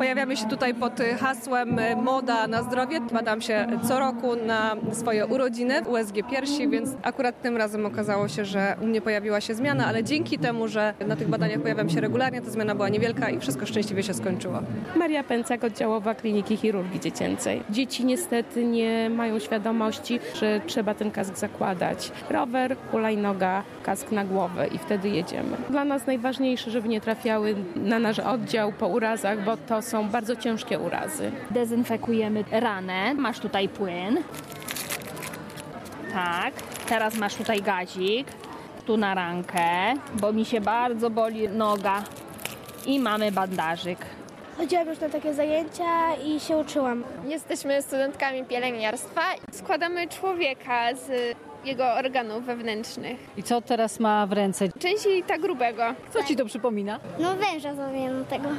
Pojawiamy się tutaj pod hasłem Moda na zdrowie. Badam się co roku na swoje urodziny w USG Piersi, więc akurat tym razem okazało się, że u mnie pojawiła się zmiana, ale dzięki temu, że na tych badaniach pojawiam się regularnie, ta zmiana była niewielka i wszystko szczęśliwie się skończyło. Maria Pęcak, oddziałowa Kliniki Chirurgii Dziecięcej. Dzieci niestety nie mają świadomości, że trzeba ten kask zakładać. Rower, hulajnoga, kask na głowę i wtedy jedziemy. Dla nas najważniejsze, żeby nie trafiały na nasz oddział po urazach, bo to są bardzo ciężkie urazy. Dezynfekujemy ranę. Masz tutaj płyn. Tak. Teraz masz tutaj gazik. Tu na rankę, bo mi się bardzo boli noga. I mamy bandażyk. Chodziłam już na takie zajęcia i się uczyłam. Jesteśmy studentkami pielęgniarstwa. Składamy człowieka z jego organów wewnętrznych. I co teraz ma w ręce? Część jelita grubego. Co ci to przypomina? No węża zrobiłam tego.